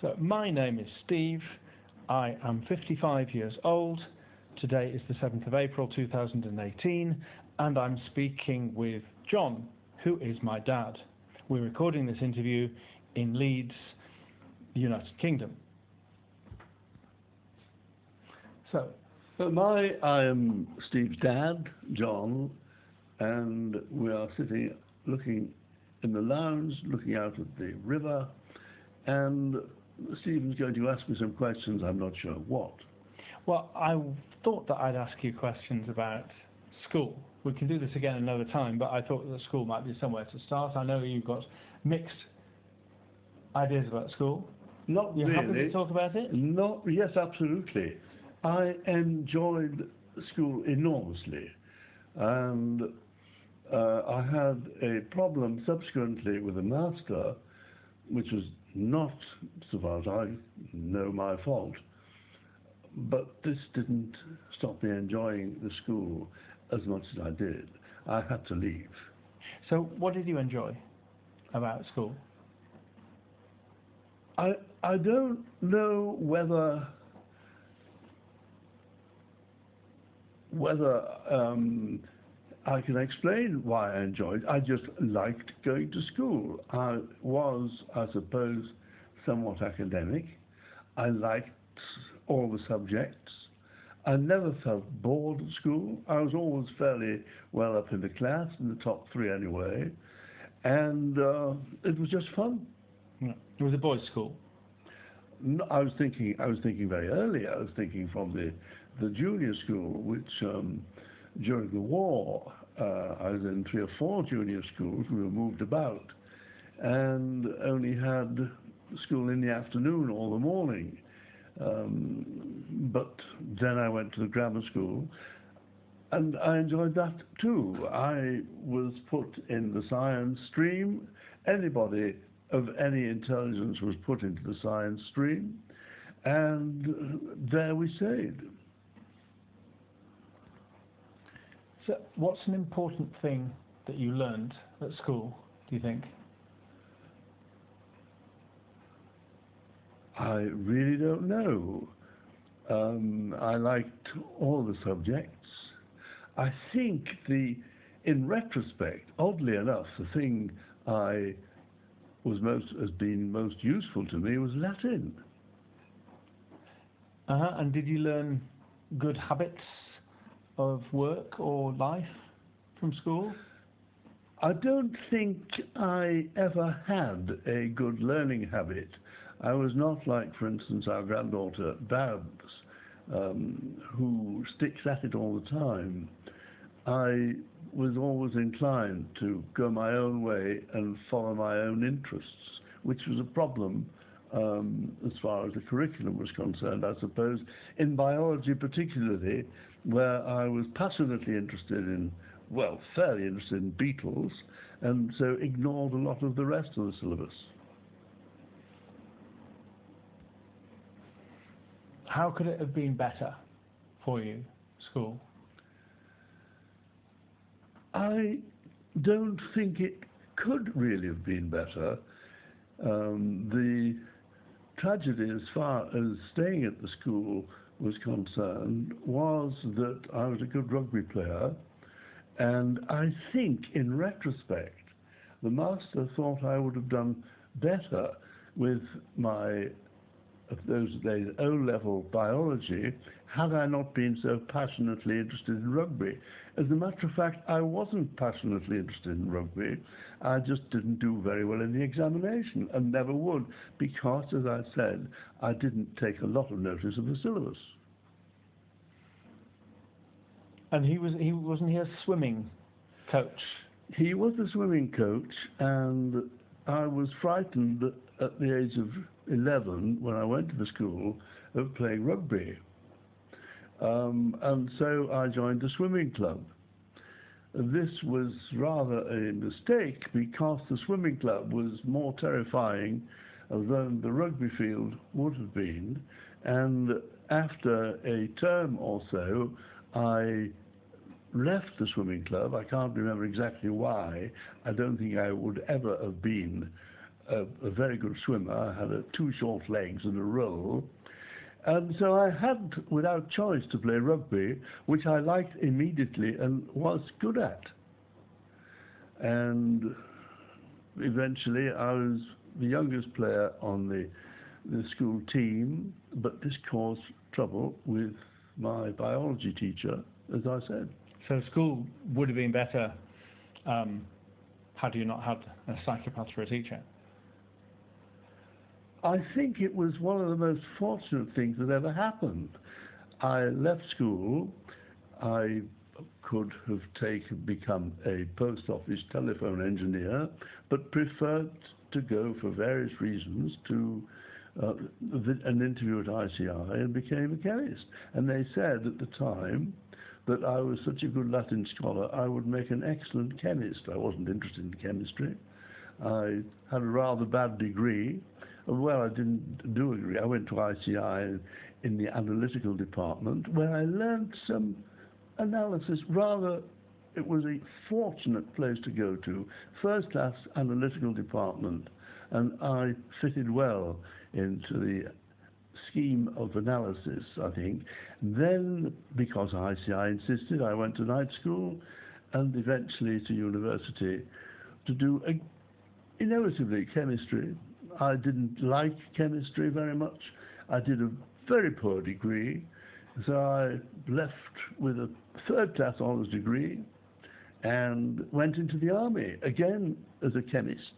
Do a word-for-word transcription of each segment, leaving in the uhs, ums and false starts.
So my name is Steve. I am fifty-five years old. Today is the seventh of April two thousand eighteen, and I'm speaking with John, who is my dad. We're recording this interview in Leeds, United Kingdom. So, So my, I am Steve's dad, John, and we are sitting looking in the lounge, looking out at the river, and Stephen's going to ask me some questions, I'm not sure what. Well, I thought that I'd ask you questions about school. We can do this again another time, but I thought that school might be somewhere to start. I know you've got mixed ideas about school. Not You're really. happy to talk about it? Not, yes, absolutely. I enjoyed school enormously, and uh, I had a problem subsequently with a master, which was not, so far as I know, my fault. But this didn't stop me enjoying the school as much as I did. I had to leave. So what did you enjoy about school? I, I don't know whether whether um, I can explain why I enjoyed. I just liked going to school. I was, I suppose, somewhat academic. I liked all the subjects. I never felt bored at school. I was always fairly well up in the class, in the top three anyway, and uh, it was just fun. Yeah. It was a boys' school. No, I was thinking. I was thinking very early. I was thinking from the the junior school, which um, during the war uh, I was in three or four junior schools. We were moved about, and only had school in the afternoon or the morning. Um, but then I went to the grammar school, and I enjoyed that too. I was put in the science stream. Anybody of any intelligence was put into the science stream, and there we stayed. So what's an important thing that you learned at school, do you think? I really don't know. Um, I liked all the subjects. I think the, in retrospect, oddly enough, the thing I was most has been most useful to me was Latin. Uh-huh. And did you learn good habits of work or life from school? I don't think I ever had a good learning habit. I was not like, for instance, our granddaughter Babs, um, who sticks at it all the time. I was always inclined to go my own way and follow my own interests, which was a problem um, as far as the curriculum was concerned, I suppose, in biology particularly, where I was passionately interested in, well, fairly interested in beetles, and so ignored a lot of the rest of the syllabus. How could it have been better for you, school? I don't think it could really have been better. Um, the tragedy as far as staying at the school was concerned was that I was a good rugby player, and I think in retrospect the master thought I would have done better with my, of those days, O-level biology had I not been so passionately interested in rugby. As a matter of fact, I wasn't passionately interested in rugby. I just didn't do very well in the examination and never would, because, as I said, I didn't take a lot of notice of the syllabus. And he was he wasn't he a swimming coach? He was a swimming coach, and I was frightened at the age of eleven, when I went to the school, of playing rugby. Um, and so I joined the swimming club. This was rather a mistake, because the swimming club was more terrifying than the rugby field would have been. And after a term or so, I left the swimming club. I can't remember exactly why. I don't think I would ever have been a, a very good swimmer. I had a, two short legs and a roll. And so I had, without choice, to play rugby, which I liked immediately and was good at. And eventually I was the youngest player on the, the school team, but this caused trouble with my biology teacher, as I said. So school would have been better um, had you not had a psychopath for a teacher? I think it was one of the most fortunate things that ever happened. I left school. I could have taken, become a post office telephone engineer, but preferred to go for various reasons to uh, an interview at I C I and became a chemist. And they said at the time that I was such a good Latin scholar, I would make an excellent chemist. I wasn't interested in chemistry. I had a rather bad degree. Well, I didn't do a degree. I went to I C I in the analytical department, where I learned some analysis. Rather, it was a fortunate place to go to. First-class analytical department, and I fitted well into the scheme of analysis, I think. Then, because I C I insisted, I went to night school and eventually to university to do, a, inevitably, chemistry. I didn't like chemistry very much. I did a very poor degree, so I left with a third-class honours degree and went into the army, again as a chemist.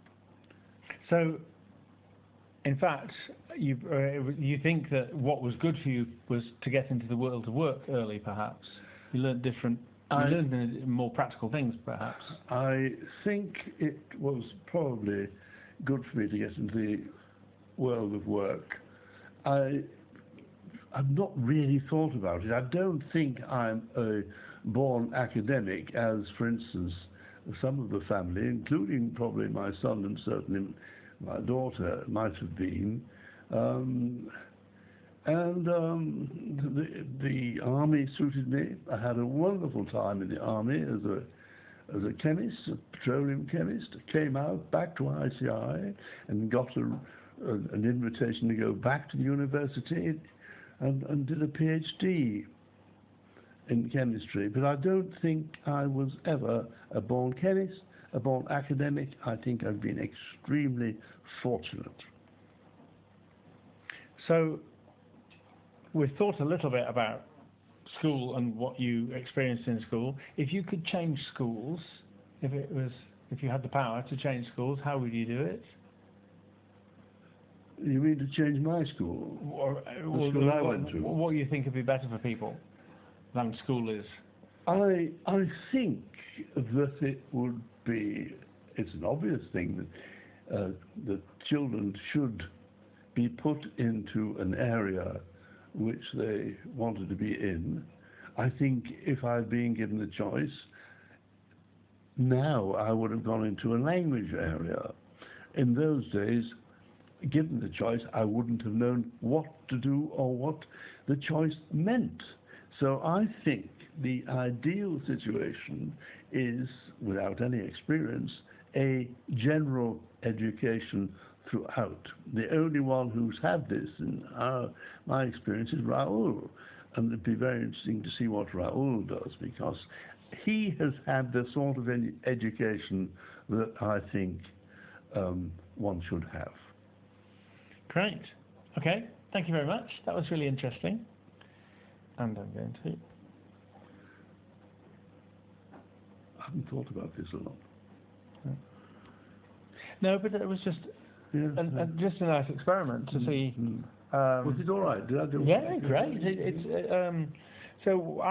So, in fact, you, uh, you think that what was good for you was to get into the world of work early, perhaps? You learned different, you I, learned more practical things, perhaps? I think it was probably good for me to get into the world of work. I, I've not really thought about it. I don't think I'm a born academic, as, for instance, some of the family, including probably my son and certainly my daughter, might have been. Um, and um, the, the army suited me. I had a wonderful time in the army as a as a chemist, a petroleum chemist. I came out back to I C I and got a, a, an invitation to go back to the university and, and did a PhD in chemistry. But I don't think I was ever a born chemist, a born academic. I think I've been extremely fortunate. So, we've thought a little bit about school and what you experienced in school. If you could change schools, if it was, if you had the power to change schools, how would you do it? You mean to change my school? Or, the or school I what, went to? What you think would be better for people than school is? I I think that it would be. It's an obvious thing that uh, that children should be put into an area which they wanted to be in. I think if I'd been given the choice, now I would have gone into a language area. In those days, given the choice, I wouldn't have known what to do or what the choice meant. So I think the ideal situation is, without any experience, a general education throughout. The only one who's had this in our, my experience is Raoul. And it'd be very interesting to see what Raoul does, because he has had the sort of ed education that I think um, one should have. Great. Okay, thank you very much. That was really interesting. And I'm going to... I haven't thought about this a lot. No, but it was just... Yeah, And, yeah. and just a nice experiment to see. Mm. Um, Was it all right? Did I do yeah, great. It, it's uh, um, so.